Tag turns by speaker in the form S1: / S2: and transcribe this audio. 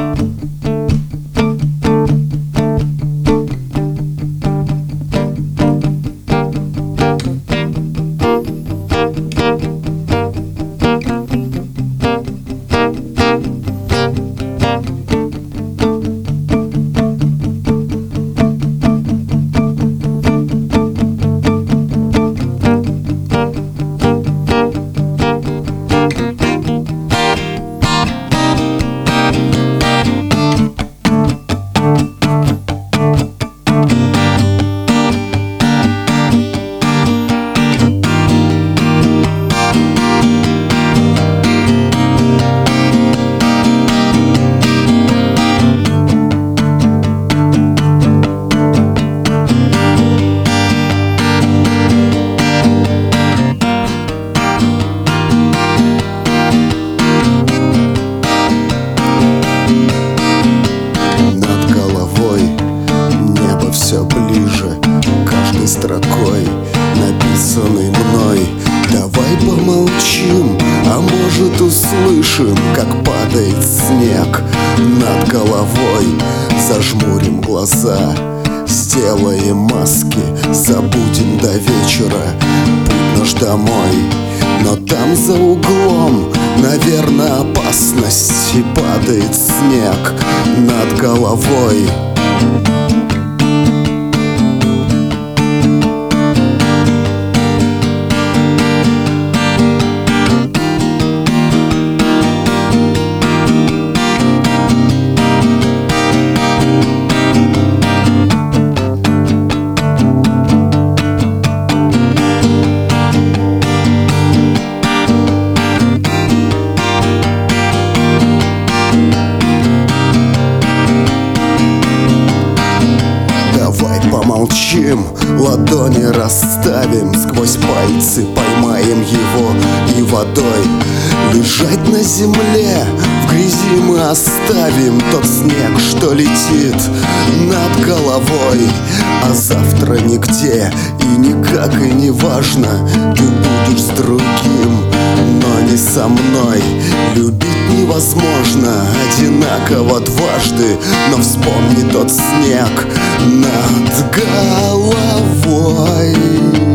S1: Все ближе, каждой строкой, написанной мной. Давай помолчим, а может услышим, как падает снег над головой. Зажмурим глаза, сделаем маски, забудем до вечера путь наш домой. Но там за углом, наверное, опасность, и падает снег над головой. Помолчим, ладони расставим, сквозь пальцы поймаем его и водой. Лежать на земле, в грязи мы оставим тот снег, что летит над головой. А завтра нигде и никак и не важно, ты будешь с другим, но не со мной. Любить невозможно одинаково дважды, но вспомни тот снег над головой.